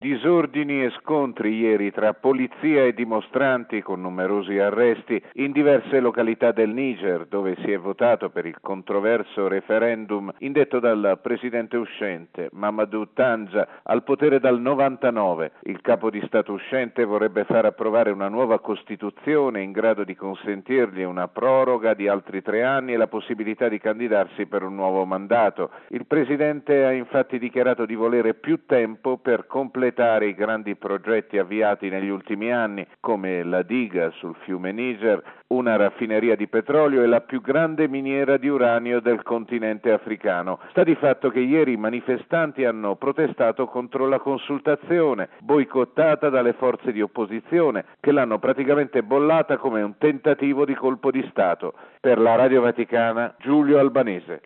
Disordini e scontri ieri tra polizia e dimostranti con numerosi arresti in diverse località del Niger, dove si è votato per il controverso referendum indetto dal presidente uscente Mamadou Tanja, al potere dal 99. Il capo di Stato uscente vorrebbe far approvare una nuova Costituzione in grado di consentirgli una proroga di altri 3 anni e la possibilità di candidarsi per un nuovo mandato. Il presidente ha infatti dichiarato di volere più tempo per completare i grandi progetti avviati negli ultimi anni, come la diga sul fiume Niger, una raffineria di petrolio e la più grande miniera di uranio del continente africano. Sta di fatto che ieri i manifestanti hanno protestato contro la consultazione, boicottata dalle forze di opposizione, che l'hanno praticamente bollata come un tentativo di colpo di Stato. Per la Radio Vaticana, Giulio Albanese.